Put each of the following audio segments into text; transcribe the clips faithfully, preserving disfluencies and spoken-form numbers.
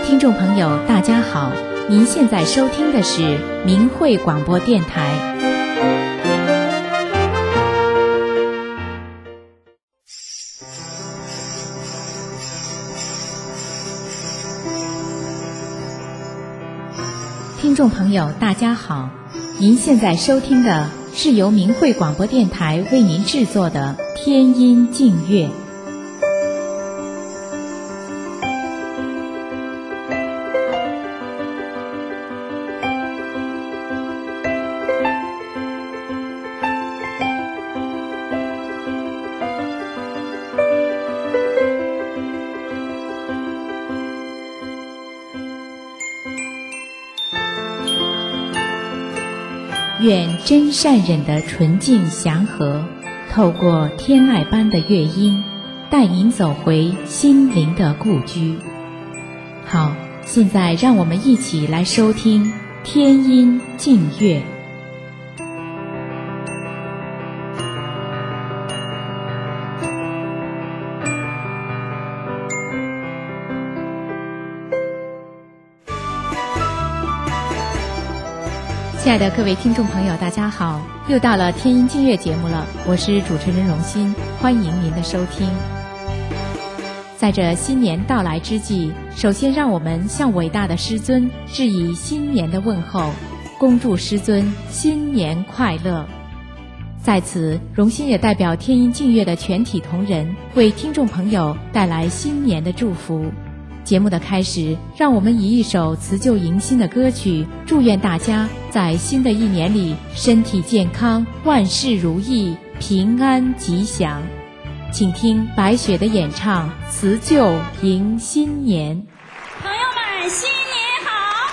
听众朋友大家好，您现在收听的是明慧广播电台。听众朋友大家好，您现在收听的是由明慧广播电台为您制作的天音净乐。愿真善忍的纯净祥和，透过天籁般的乐音，带您走回心灵的故居。好，现在让我们一起来收听天音净乐。亲爱的各位听众朋友大家好，又到了天音净乐节目了，我是主持人荣心，欢迎您的收听。在这新年到来之际，首先让我们向伟大的师尊致以新年的问候，恭祝师尊新年快乐。在此，荣心也代表天音净乐的全体同仁，为听众朋友带来新年的祝福。节目的开始，让我们以一首辞旧迎新的歌曲，祝愿大家在新的一年里身体健康，万事如意，平安吉祥。请听白雪的演唱《辞旧迎新年》。 朋友们，新年好！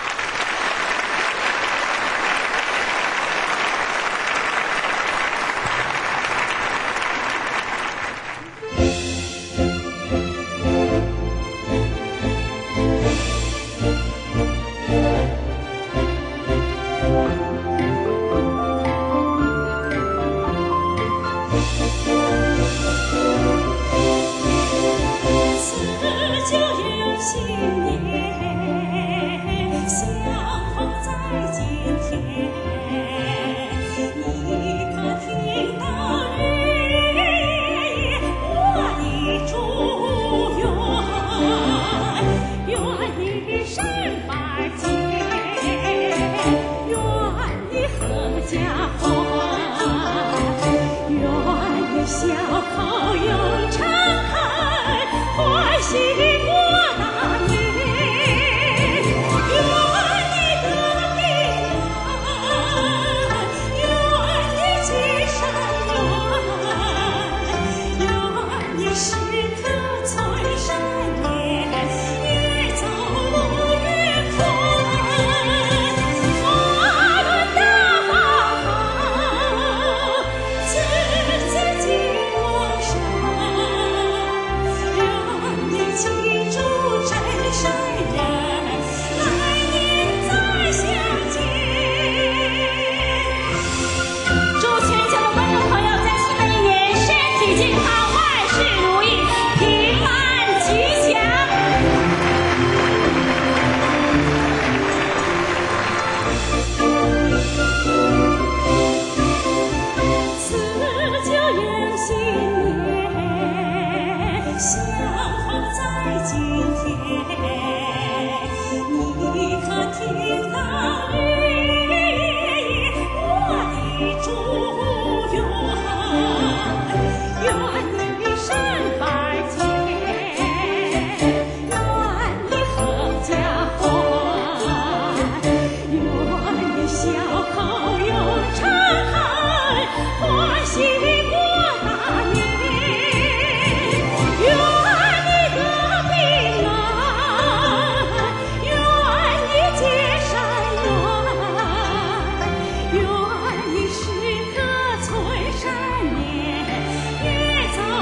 愿你时刻存善念，越走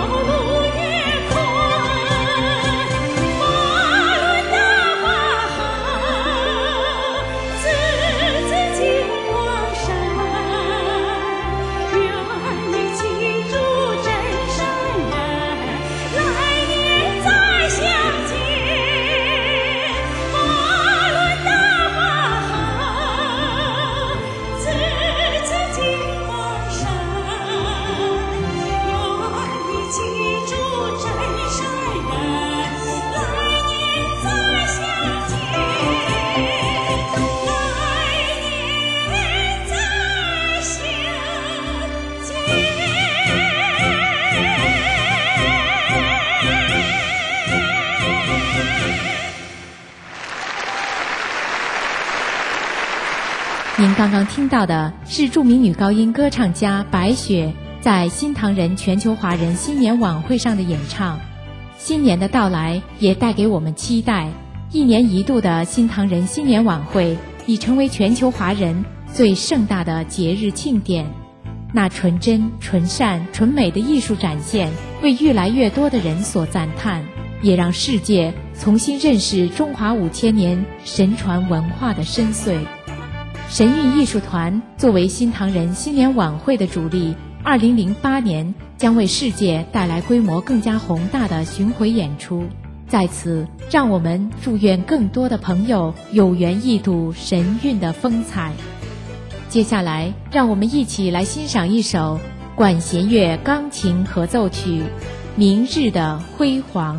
您刚刚听到的是著名女高音歌唱家白雪在新唐人全球华人新年晚会上的演唱。新年的到来也带给我们期待，一年一度的新唐人新年晚会已成为全球华人最盛大的节日庆典。那纯真、纯善、纯美的艺术展现，为越来越多的人所赞叹，也让世界重新认识中华五千年神传文化的深邃。神韵艺术团作为新唐人新年晚会的主力，二零零八年将为世界带来规模更加宏大的巡回演出。在此，让我们祝愿更多的朋友有缘一睹神韵的风采。接下来，让我们一起来欣赏一首管弦乐钢琴合奏曲《明日的辉煌》。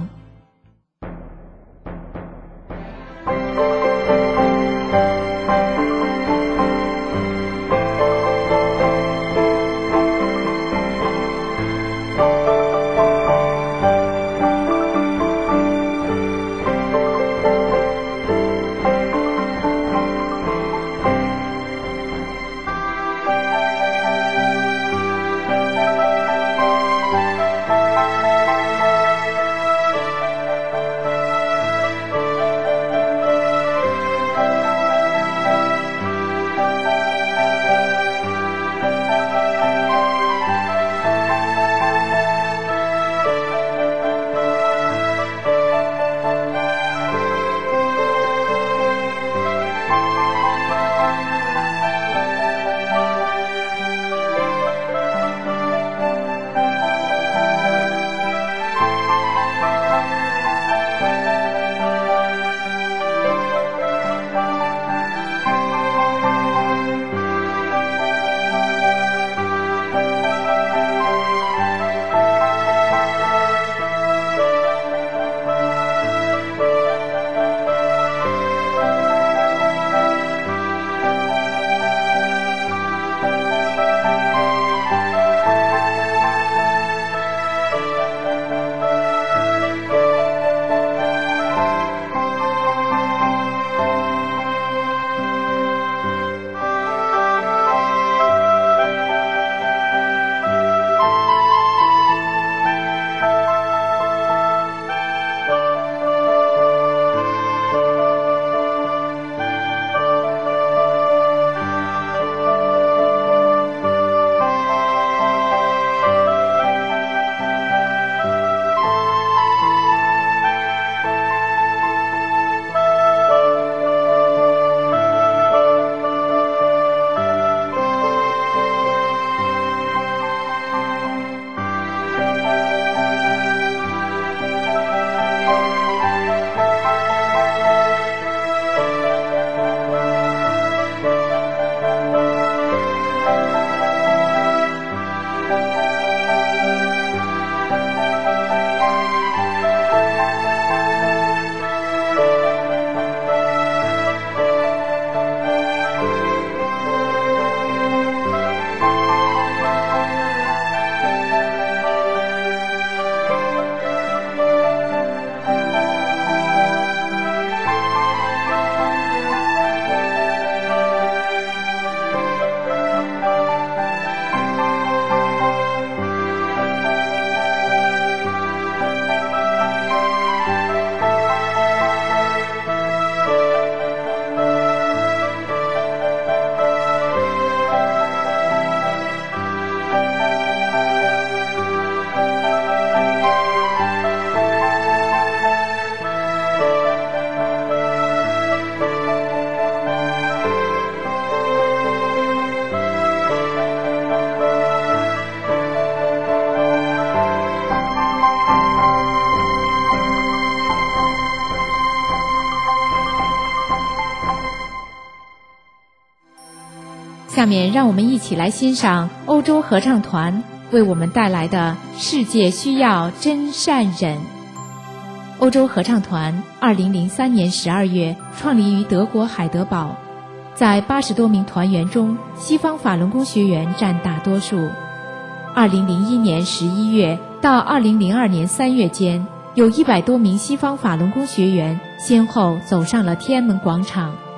下面让我们一起来欣赏欧洲合唱团为我们带来的《世界需要真善忍》。欧洲合唱团二零零三年十二月创立于德国海德堡，在八十多名团员中，西方法轮功学员占大多数。二零零一年十一月到二零零二年三月间，有一百多名西方法轮功学员先后走上了天安门广场。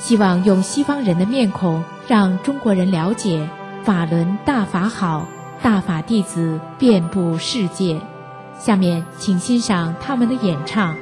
希望用西方人的面孔让中国人了解法轮大法好，大法弟子遍布世界。下面请欣赏他们的演唱。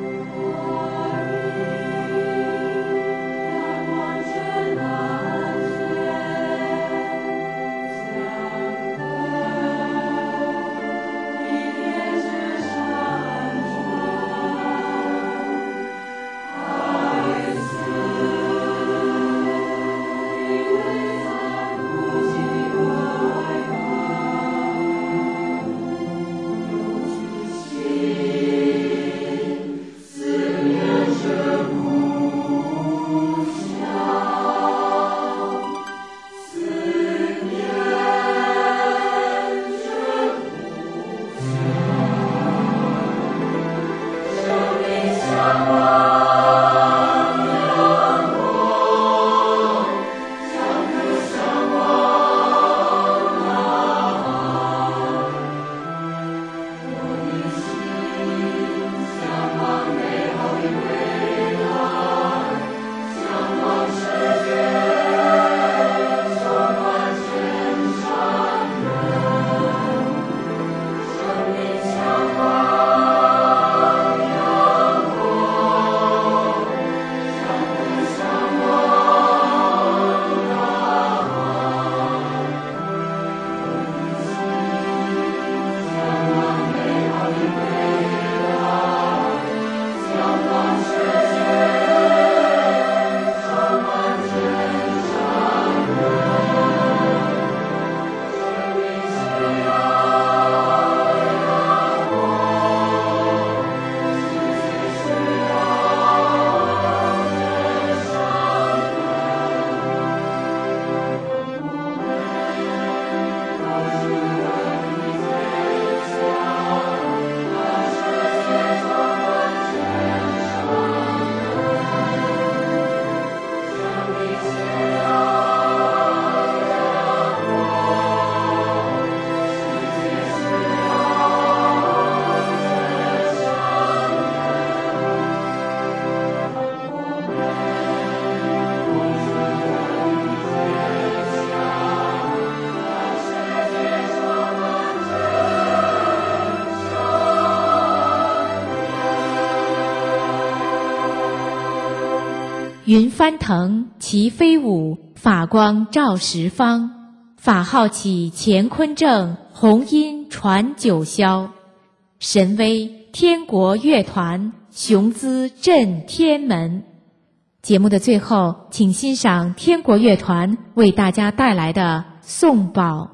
云翻腾，旗飞舞，法光照十方。法号起，乾坤正，弘音传九霄。神威天国乐团，雄姿震天门。节目的最后，请欣赏天国乐团为大家带来的颂宝。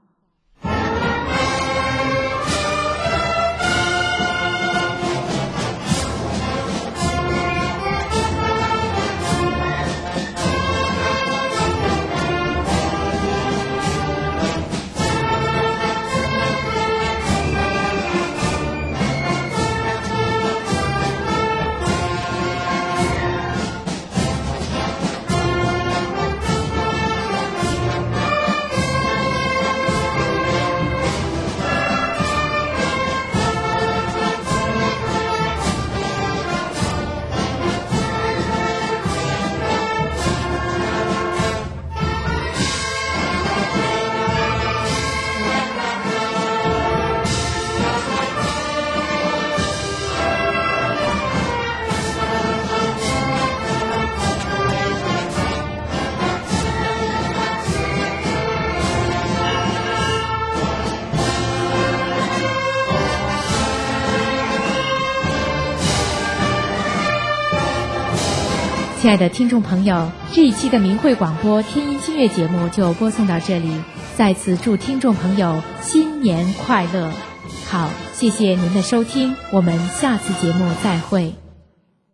亲爱的听众朋友，这一期的明慧广播天音金乐节目就播送到这里，再次祝听众朋友新年快乐。好，谢谢您的收听，我们下次节目再会。